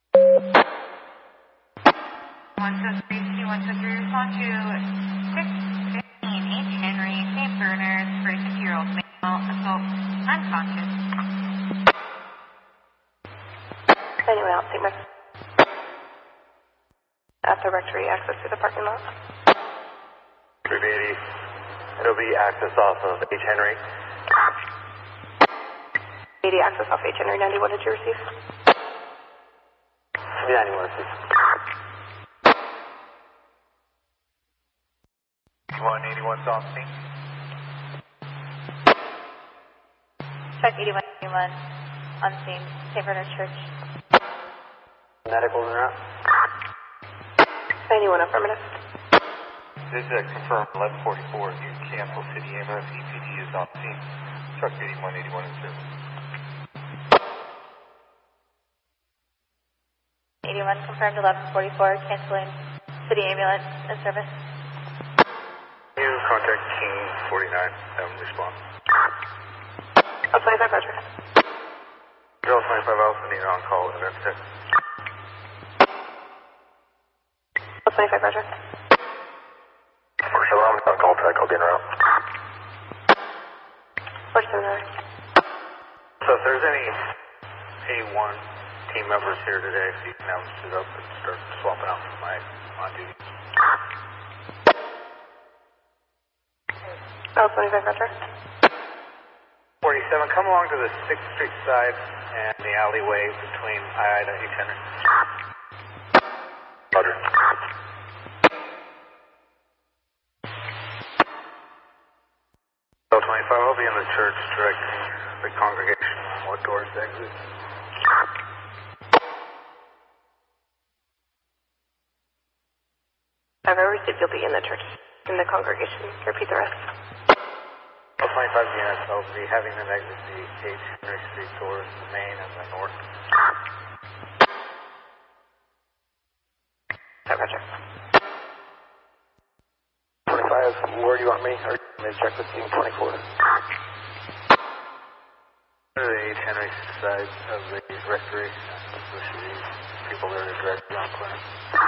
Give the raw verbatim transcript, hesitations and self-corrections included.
one two three two one two three, respond to six fifteen H. Henry, Saint Bernard, thirty-six-year-old male, assault, unconscious. Anyone else, Sigma? After rectory, access to the parking lot. three eighty, it'll be access off of H. Henry. eighty access off H. Henry, ninety, what did you receive? ninety-one, receive. eighty-one, eighty-one's on scene. Check eighty-one, eighty-one, on scene, Saint Bernard Church. Medical in route. ninety-one, affirmative. This is a confirmed eleven forty-four, you cancel City ambulance, E P D is on scene. Truck eighty-one, eighty-one in service. eighty-one, confirmed eleven forty-four, canceling City ambulance in service. You contact King forty-nine, have them respond. Oh, twenty-five, Roger. Drill twenty-five Alpha, need on call, event six. Oh, twenty-five, Roger. Marshall, I'm on call track, I'll get her out. forty-seven, Roger. So if there's any A one team members here today, if you can have them sit up and start swapping out for my on duty. Oh, twenty-five, Roger. forty-seven, come along to the sixth Street side and the alleyway between I I and H. Henry. Roger. So twenty-five, I'll be in the church directing the congregation on what doors to exit. I've received you'll be in the church, in the congregation. Repeat the rest. Well, twenty-five units, I'll be having them exit the H. Henry Street doors, the main and the north. Oh, Roger. twenty-five, where do you want me? Or do you want me to check with team twenty-four? To the H. Henry side of the rectory, especially people that are directly on clinic.